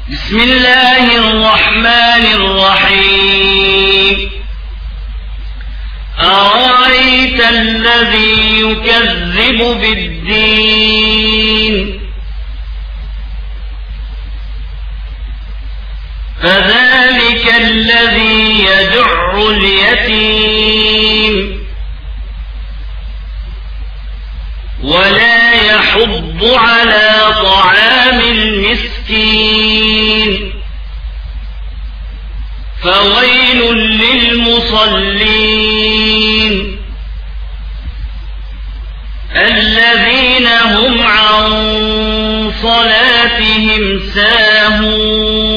بسم الله الرحمن الرحيم أرأيت الذي يكذب بالدين فذلك الذي يدع اليتيم ولا يحض على طعام المسكين فويل للمصلين الذين هم عن صلاتهم ساهون